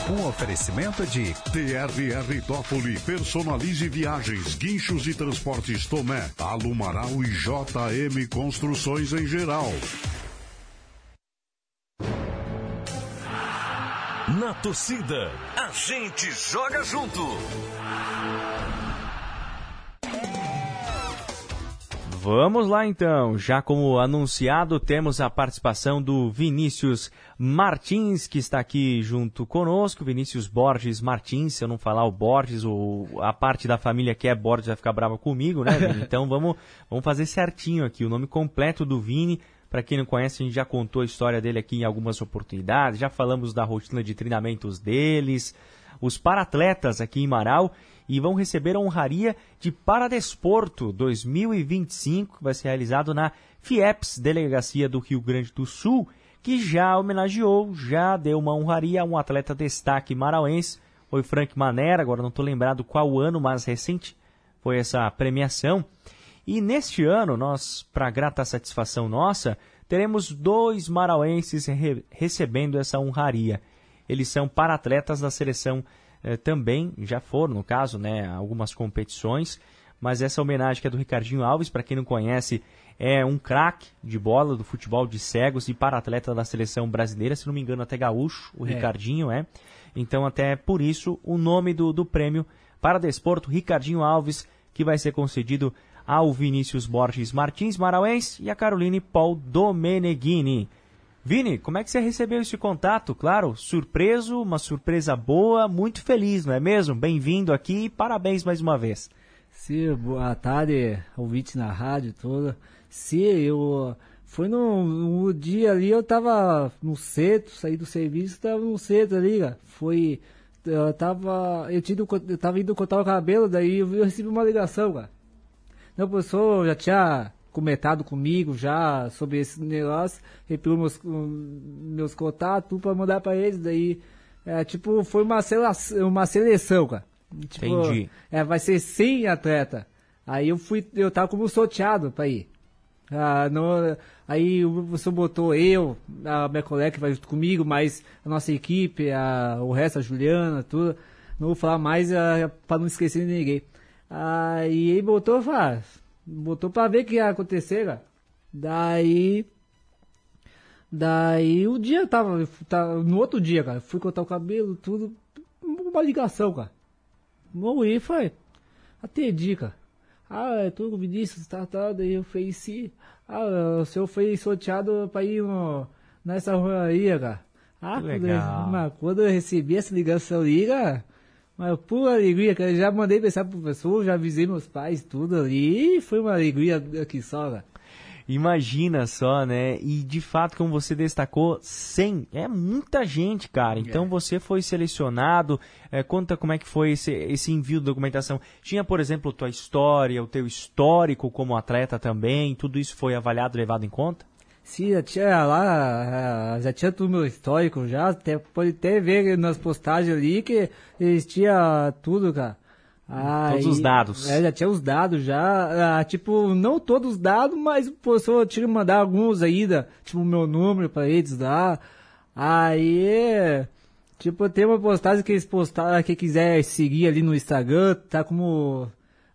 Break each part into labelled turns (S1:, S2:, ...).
S1: Um oferecimento de TRR Tópoli, Personalize Viagens, Guinchos e Transportes Tomé, Alumaral e JM Construções em geral.
S2: Na torcida, a gente joga junto.
S3: Vamos lá então, já como anunciado, temos a participação do Vinícius Martins, que está aqui junto conosco, Vinícius Borges Martins. Se eu não falar o Borges, a parte da família que é Borges vai ficar brava comigo, né, Vini? Então vamos fazer certinho aqui, o nome completo do Vini. Para quem não conhece, a gente já contou a história dele aqui em algumas oportunidades, já falamos da rotina de treinamentos deles, os paratletas aqui em Marau, e vão receber a honraria de Paradesporto 2025, que vai ser realizado na FIEPS, Delegacia do Rio Grande do Sul, que já homenageou, já deu uma honraria a um atleta destaque marauense, foi Frank Manera, agora não estou lembrado qual ano, mas recente foi essa premiação. E neste ano, nós, para grata satisfação nossa, teremos 2 marauenses recebendo essa honraria. Eles são paratletas da seleção também, já foram, no caso, né, algumas competições, mas essa homenagem que é do Ricardinho Alves, para quem não conhece, é um craque de bola do futebol de cegos e paratleta da seleção brasileira, se não me engano até gaúcho, o Ricardinho é. Então até por isso o nome do prêmio Paradesporto Ricardinho Alves, que vai ser concedido ao Vinícius Borges Martins, marauense, e a Caroline Paul Domeneghini. Vini, como é que você recebeu esse contato? Claro, surpreso, uma surpresa boa, muito feliz, não é mesmo? Bem-vindo aqui e parabéns mais uma vez.
S4: Sim, boa tarde, ouvintes na rádio toda. Sim, foi no dia ali, eu tava no centro, saí do serviço, tava no centro ali, cara. Eu tava indo cortar o cabelo, daí eu recebi uma ligação, cara. O professor já tinha comentado comigo já sobre esse negócio, repeliu meus contatos, tudo pra mandar pra eles, daí, foi uma seleção, cara. Tipo,
S3: entendi.
S4: Vai ser 100 atleta. Aí eu tava como sorteado pra ir. Aí o professor botou a minha colega que vai junto comigo, mais a nossa equipe, o resto, a Juliana, tudo. Não vou falar mais pra não esquecer de ninguém. Aí ele botou pra ver o que ia acontecer, cara. Daí o dia tava no outro dia, cara, fui cortar o cabelo, tudo, uma ligação, cara. Morri, foi. Atendi, cara. É tudo com o Vinícius, daí eu falei, sim. O senhor foi sorteado pra ir nessa rua aí, cara. Quando eu recebi essa ligação ali, cara, mas pura alegria, cara. Já mandei pensar pro professor, já avisei meus pais, tudo ali, e foi uma alegria aqui só, cara.
S3: Imagina só, né? E de fato, como você destacou, 100 é muita gente, cara. Então você foi selecionado. Conta como é que foi esse envio de documentação. Tinha, por exemplo, tua história, o teu histórico como atleta também. Tudo isso foi avaliado, levado em conta?
S4: Sim, já tinha tudo meu histórico já. Pode até ver nas postagens ali que eles tinham tudo, cara.
S3: Todos os dados.
S4: Já tinha os dados já, não todos os dados, mas o professor tinha que mandar alguns ainda, tipo o meu número pra eles lá. Aí, tem uma postagem que eles postaram, quem quiser seguir ali no Instagram, tá como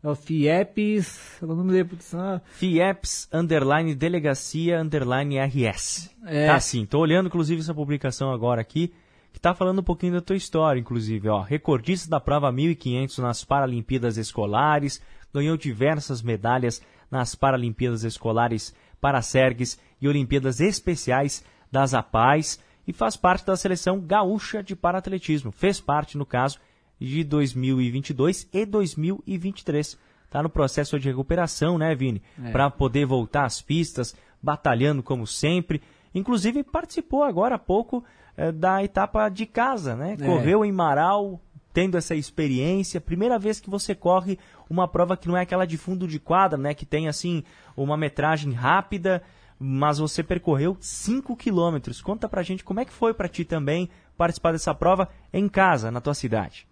S4: FIEPS, eu não me lembro.
S3: FIEPS, _delegacia, _RS. Tá sim, tô olhando inclusive essa publicação agora aqui, que está falando um pouquinho da tua história, inclusive, recordista da prova 1500 nas Paralimpíadas Escolares, ganhou diversas medalhas nas Paralimpíadas Escolares Paracergues e Olimpíadas Especiais das APAES e faz parte da seleção gaúcha de paraatletismo. Fez parte, no caso, de 2022 e 2023. Está no processo de recuperação, né, Vini? Para poder voltar às pistas, batalhando como sempre. Inclusive, participou agora há pouco da etapa de casa, né? Correu em Marau, tendo essa experiência. Primeira vez que você corre uma prova que não é aquela de fundo de quadra, né? Que tem, assim, uma metragem rápida, mas você percorreu 5 quilômetros. Conta pra gente como é que foi pra ti também participar dessa prova em casa, na tua cidade.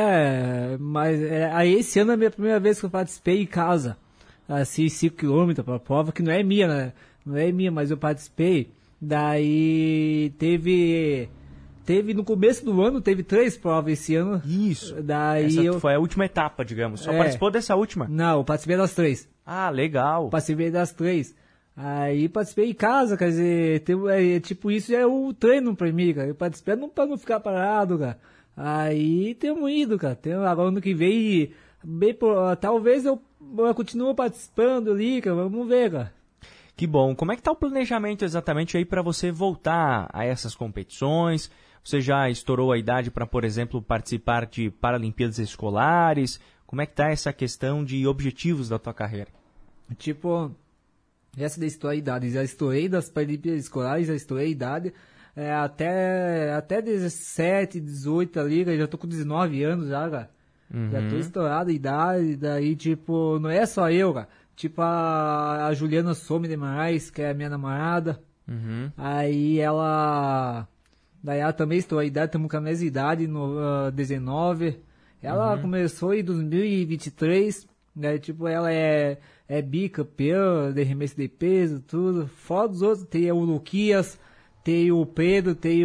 S4: Aí esse ano é a minha primeira vez que eu participei em casa. Assim, 5 quilômetros pra prova, que não é minha, né? Não é minha, mas eu participei. Daí teve teve no começo do ano, teve 3 provas esse ano.
S3: Isso.
S4: Daí
S3: Essa foi a última etapa, digamos. Só participou dessa última?
S4: Não, eu participei das 3.
S3: Ah, legal.
S4: Participei das 3. Aí participei em casa, quer dizer, tipo, isso é o treino pra mim, cara. Eu participei pra não ficar parado, cara. Aí temos ido, cara. Agora ano que vem, talvez eu continue participando ali, cara. Vamos ver, cara.
S3: Que bom. Como é que tá o planejamento exatamente aí para você voltar a essas competições? Você já estourou a idade para, por exemplo, participar de Paralimpíadas Escolares? Como é que tá essa questão de objetivos da tua carreira?
S4: Tipo, essa da estourar a idade. Já estourei das Paralimpíadas Escolares, já estourei a idade. Até 17, 18 ali, cara. Já tô com 19 anos já, cara. Já tô estourado a idade. Daí, tipo, não é só eu, cara. Tipo a Juliana Some de Moraes, que é a minha namorada. Aí ela também estourou a idade, estamos com a mesma idade, 19. Ela começou em 2023, né? Tipo, ela é bicampeã de remesso de peso, tudo. Fora dos outros, tem o Luquias, tem o Pedro, tem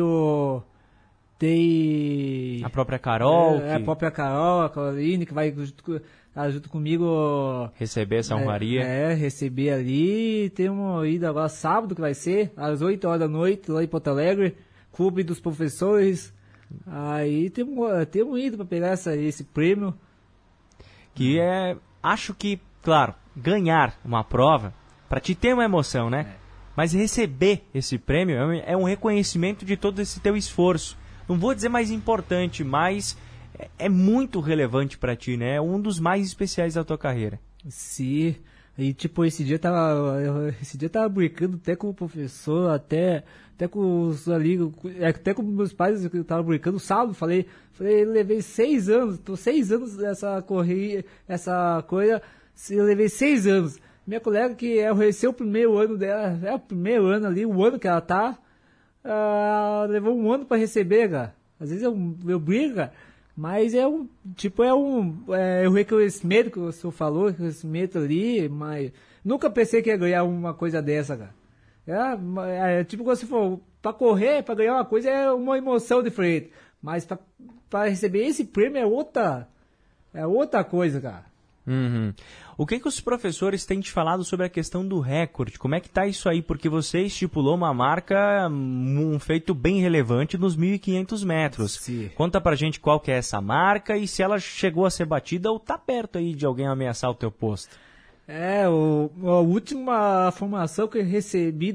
S4: a
S3: própria Carol.
S4: A própria Carol, a Caroline, que vai junto comigo
S3: receber essa honraria.
S4: Receber ali. Tem uma ida agora sábado que vai ser, às 8 horas da noite, lá em Porto Alegre, Clube dos Professores. Aí temos ido para pegar esse prêmio. Que
S3: acho que, claro, ganhar uma prova, para ti tem uma emoção, né? Mas receber esse prêmio é um reconhecimento de todo esse teu esforço. Não vou dizer mais importante, mas é muito relevante pra ti, né? É um dos mais especiais da tua carreira.
S4: Sim. E tipo, esse dia eu tava brincando até com o professor, até com os amigos, até com meus pais, eu tava brincando sábado, falei, levei 6 anos, tô 6 anos nessa corrida, essa coisa, eu levei 6 anos. Minha colega que recebeu o primeiro ano dela, o primeiro ano ali, o ano que ela tá, levou 1 ano pra receber, cara. Às vezes eu brinco, cara. Mas o reconhecimento que o senhor falou, reconhecimento ali, mas nunca pensei que ia ganhar uma coisa dessa, cara. Tipo, quando você for pra correr, pra ganhar uma coisa, é uma emoção diferente. Mas pra receber esse prêmio é outra coisa, cara.
S3: O que os professores têm te falado sobre a questão do recorde? Como é que tá isso aí? Porque você estipulou uma marca, um feito bem relevante nos 1.500 metros.
S4: Sim.
S3: Conta pra gente qual que é essa marca e se ela chegou a ser batida ou tá perto aí de alguém ameaçar o teu posto.
S4: A última formação que eu recebi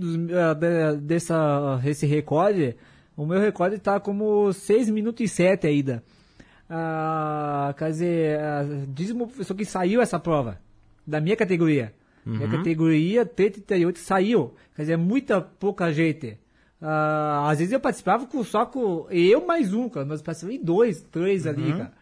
S4: desse recorde, o meu recorde tá como 6 minutos e 7 ainda. Quer dizer, diz o meu professor que saiu essa prova, da minha categoria. Minha categoria T38 saiu. Quer dizer, muita pouca gente. Às vezes eu participava só com eu mais um, cara. Nós participávamos em 2, 3 ali, cara.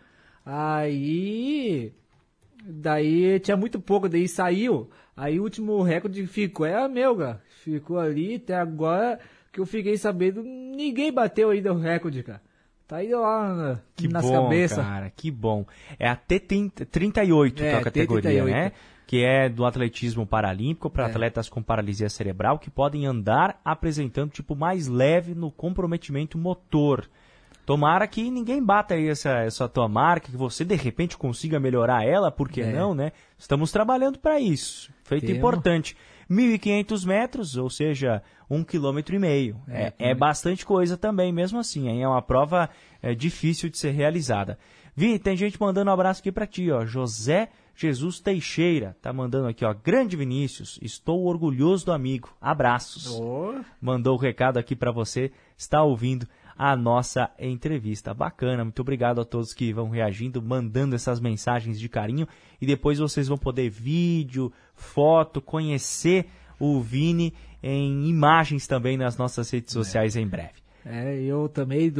S4: Daí tinha muito pouco, daí saiu. Aí o último recorde ficou, meu, cara. Ficou ali, até agora que eu fiquei sabendo, ninguém bateu ainda o recorde, cara. Tá aí lá nas cabeças.
S3: Cara, que bom. É a T38, que é a categoria, T38. Né? Que é do atletismo paralímpico para atletas com paralisia cerebral que podem andar apresentando tipo mais leve no comprometimento motor. Tomara que ninguém bata aí essa tua marca, que você de repente consiga melhorar ela, por que não, né? Estamos trabalhando para isso. Feito importante. 1.500 metros, ou seja, 1,5 km. É bastante coisa também, mesmo assim. Hein? É uma prova difícil de ser realizada. Vini, tem gente mandando um abraço aqui para ti, ó. José Jesus Teixeira tá mandando aqui, ó. Grande Vinícius, estou orgulhoso do amigo. Abraços. Mandou o recado aqui para você, está ouvindo a nossa entrevista. Bacana, muito obrigado a todos que vão reagindo, mandando essas mensagens de carinho, e depois vocês vão poder vídeo, foto, conhecer o Vini em imagens também nas nossas redes sociais em breve.
S4: Eu também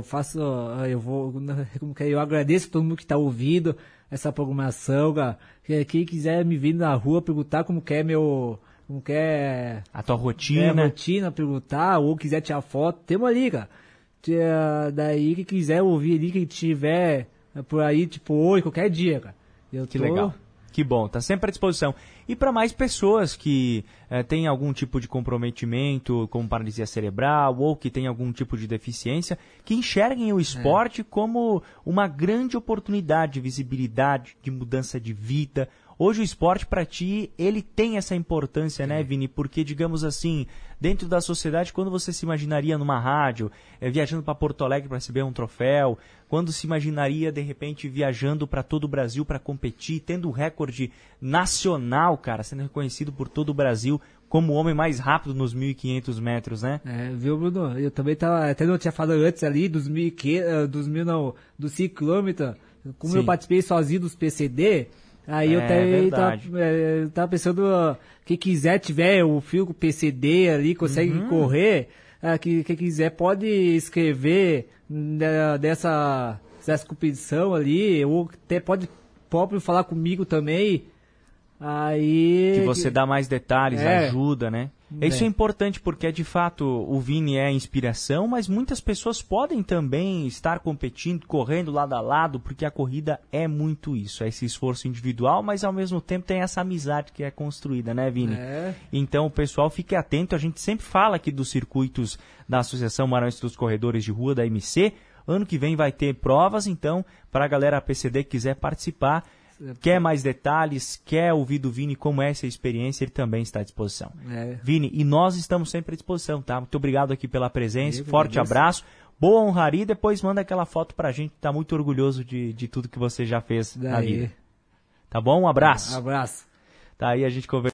S4: eu agradeço a todo mundo que está ouvindo essa programação, cara. Quem quiser me vir na rua perguntar como que é
S3: a tua rotina,
S4: perguntar, ou quiser tirar foto, temos ali, cara. Daí, quem quiser ouvir ali, quem tiver por aí, tipo, hoje, qualquer dia, cara.
S3: Que legal. Que bom, tá sempre à disposição. E para mais pessoas que têm algum tipo de comprometimento, como paralisia cerebral, ou que têm algum tipo de deficiência, que enxerguem o esporte como uma grande oportunidade de visibilidade, de mudança de vida. Hoje o esporte para ti, ele tem essa importância, né, Vini? Porque, digamos assim, dentro da sociedade, quando você se imaginaria numa rádio, viajando para Porto Alegre para receber um troféu, quando se imaginaria, de repente, viajando para todo o Brasil para competir, tendo um recorde nacional, cara, sendo reconhecido por todo o Brasil como o homem mais rápido nos 1.500 metros, né?
S4: Viu, Bruno? Eu também até não tinha falado antes ali dos 1.500, dos 5 km, como
S3: Sim.
S4: eu participei sozinho dos PCD. Aí eu tava pensando, quem quiser, tiver o fio com PCD ali, consegue correr, quem quiser pode escrever dessa competição ali, ou até pode próprio falar comigo também. Aí...
S3: Que você dá mais detalhes, ajuda, né? Isso é importante porque, de fato, o Vini é inspiração, mas muitas pessoas podem também estar competindo, correndo lado a lado, porque a corrida é muito isso, é esse esforço individual, mas ao mesmo tempo tem essa amizade que é construída, né, Vini? Então, o pessoal fique atento, a gente sempre fala aqui dos circuitos da Associação Maranhense dos Corredores de Rua, da MC. Ano que vem vai ter provas, então, para a galera PCD que quiser participar, quer mais detalhes, quer ouvir do Vini como é essa experiência, ele também está à disposição. Vini, e nós estamos sempre à disposição, tá? Muito obrigado aqui pela presença, forte abraço, boa honraria, e depois manda aquela foto pra gente, tá muito orgulhoso de tudo que você já fez na vida. Tá bom? Um abraço.
S4: Abraço.
S3: Tá aí a gente conversa.